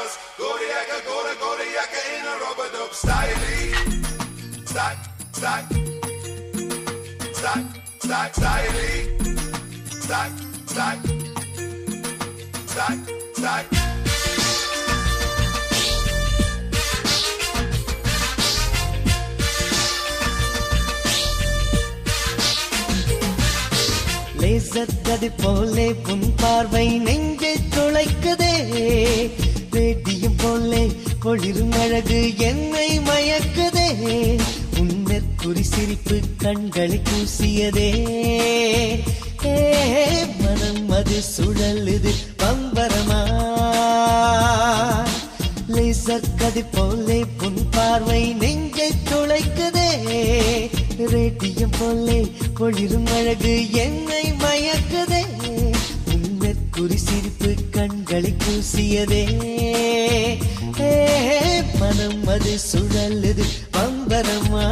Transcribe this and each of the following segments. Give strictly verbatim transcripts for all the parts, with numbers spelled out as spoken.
cause Kodiaka, Koda, Kodiaka in a rubber dub styling. Stack, stack, stack, stack, styling. Stack, stack, stack, stack. Laser கதி போலே உன் பார்வை நெஞ்சை துளைக்குதே, radium போலே பொழிரும் அழகு என்னை மயக்குதே, உன்னற்குறி சிரிப்பு கண்களை கூசியதே, மனம் அது சுழலுது பம்பரமா. லேசர் கதி போலே உன் பார்வை நெஞ்சை துளைக்குதே, ரேடியம் போலே பொழிரும் அழகு என்னை மயக்குதே, உன்னற்குறி சிரிப்பு கண்களை கூசியதே, மனம் அது சுழலுது பம்பரமா.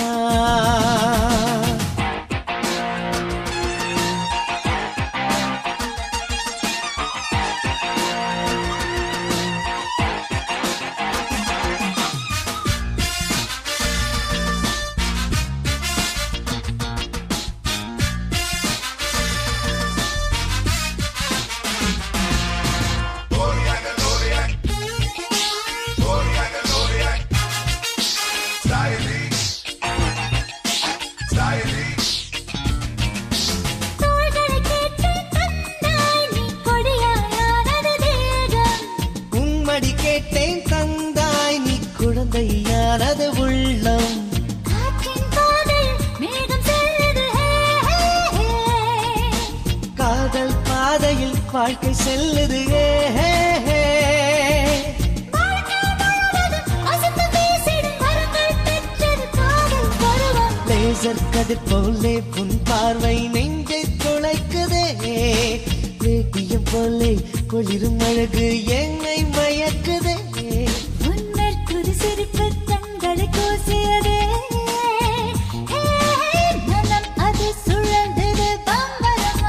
கேட்டேன் தந்தாய் நீ குழந்தையானது உள்ளம், காதல் பாதையில் வாழ்க்கை செல்லுது, லேசர் கதிர் போலே உன் பார்வை நெஞ்சை துளைக்குதே, ரேடியம் போலே குளிரும் அழகு என்னை மயக்குதே, உன்னற்குறி சிரிப்பு கண்களை கூசியதே, மனம் அது சுழந்தது பம்பரமா.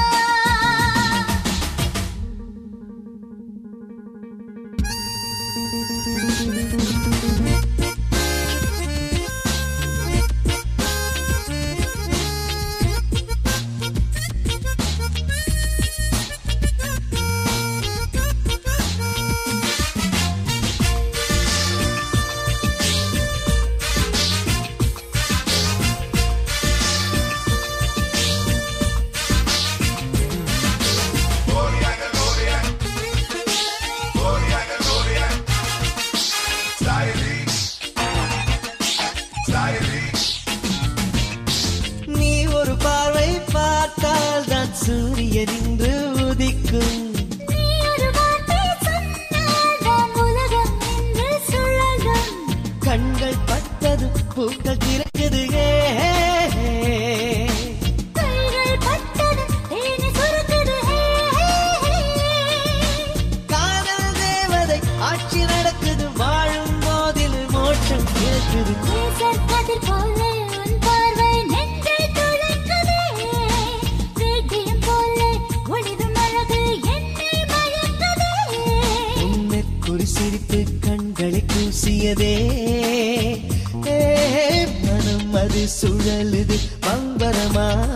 நீ ஒரு பார்வை பார்த்தால் தான் சூரியன் இன்று உதிக்கும், நீ ஒரு வார்த்தை சொன்னால் தான் உலகம் என்று சுழலும், கண்கள் பட்டது பூக்கள் திறக்குது, கைகள் பட்டது தேனி சுருக்குது, காதல் தேவதை ஆட்சி நடக்குது, வாழும் போதில் மோட்சம் கேட்குது, லேசர் கதிர் போலே உன் பார்வை நெஞ்சை துளைக்குதே, ரேடியம் போலே ஒளிரும் அழகு என்னை மயக்குதே, உன்னற்குறி சிரிப்பு கண்களை கூசியதே, மனம் அது சுழலுது பம்பரமா.